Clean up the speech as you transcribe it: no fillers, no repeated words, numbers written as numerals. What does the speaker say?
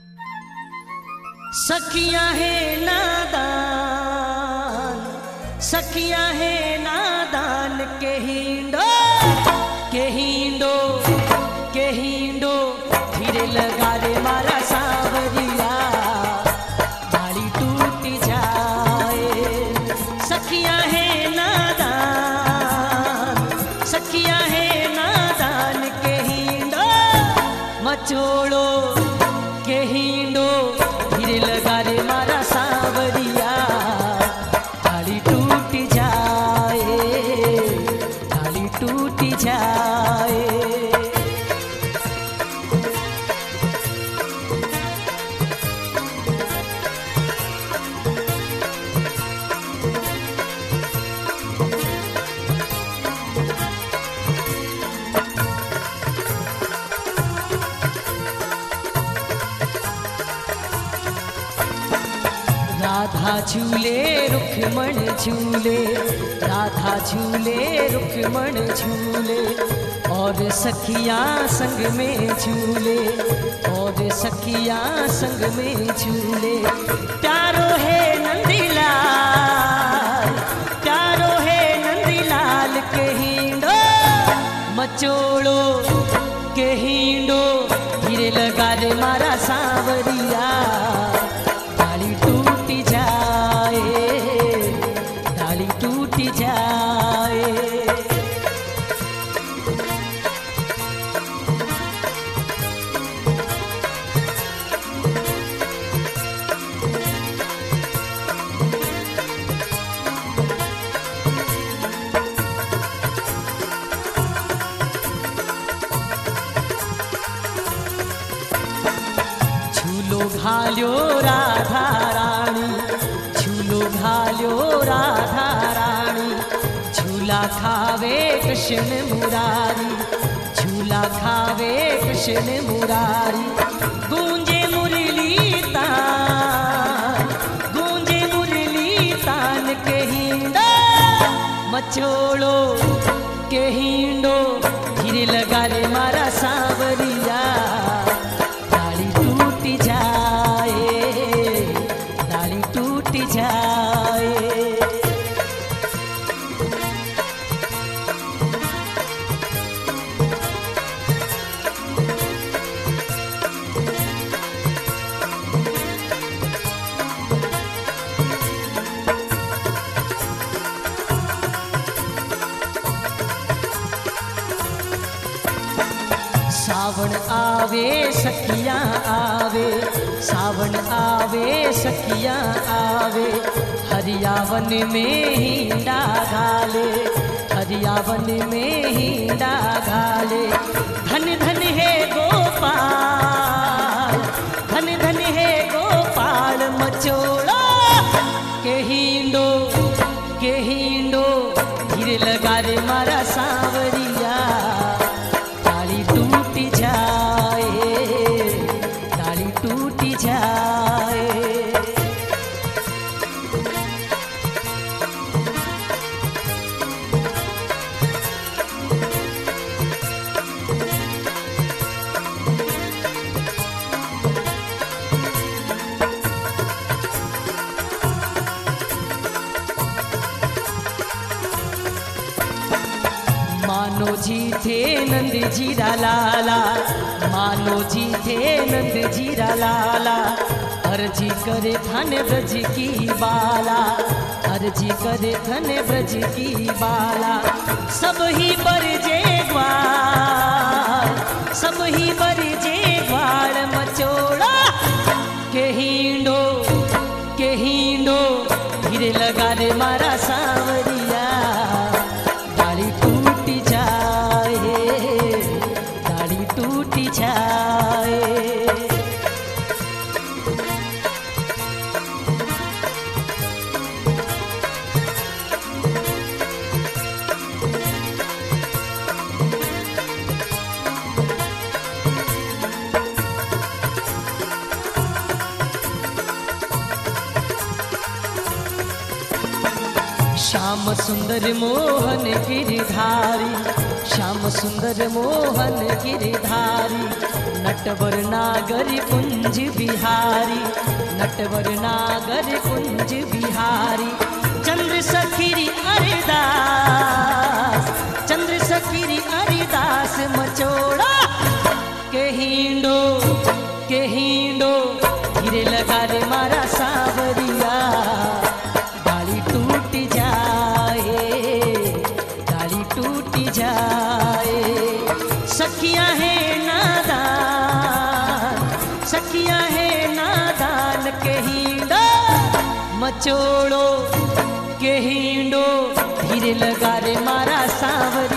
सखियां है नादान, सखियां है नादान के हिंडो धीरे लगा रे मारा सावरिया डाली टूट जाए। सखियां है नादान, सखियां है नादान के हिंडो मचोड़ो के हिंडो धीरे लगा रे मारा सावरिया डाली टूट जाए, डाली टूट जाए। राधा झूले रुक्मण झूले, राधा झूले रुक्मण झूले और सखियां संग में झूले, और सखियां संग में झूले। प्यारो है नंदीलाल, प्यारो है नंदीलाल के हिंडो मचोड़ो के हिंडो धीरे लगा रे मारा सावरिया डाली टूट जाए, डाली टूट जाए। झूलो घाल्यो राधा रानी, झूलो घाल्यो राधा रानी, झूला खावे कृष्ण मुरारी, झूला खावे कृष्ण मुरारी। गूंजे मुरली तान, गूंजे मुरली तान के हिंडो मचोड़ो के हिंडो धीरे लगा रे मारा सावरिया डाली टूट जाए, डाली टूट जाए। सावन आवे सखियां आवे, सावन आवे सखियां आवे, हरियावन में हिंडा घाले, हरियावन में हिंडा घाले। धन धन है गोपाल, धन धन है गोपाल मचोड़ा के हिंडो धीरे लगा रे मारा सावरिया डाली टूट जाए, डाली टूट जाए। मानो जी थे नंद जीरा लाला, मानो जी थे नंद जीरा लाला, अर्जी करे धन ब्रज की बाला, अर्जी करे धन ब्रज की बाला। सब ही बरजे ग्वाल, सब ही बरजे ग्वाल मचोड़ा के हिंडो धीरे लगा रे मारा सावरिया डाली टूट जाए, डाली टूट जाए। श्याम सुंदर मोहन गिरधारी, श्याम सुंदर मोहन गिरधारी नटवर नागर कुंज बिहारी नटवर नागर कुंज बिहारी चंद्र सखीरी अरिदास चंद्र सखीरी अरिदास मचोड़ा के हिंडो धीरे लगा रे मारा सावरिया डाली टूट जाए सखिया है नादान के हिंडो मचोड़ो के हिंडो धीरे लगा रे मारा सावरिया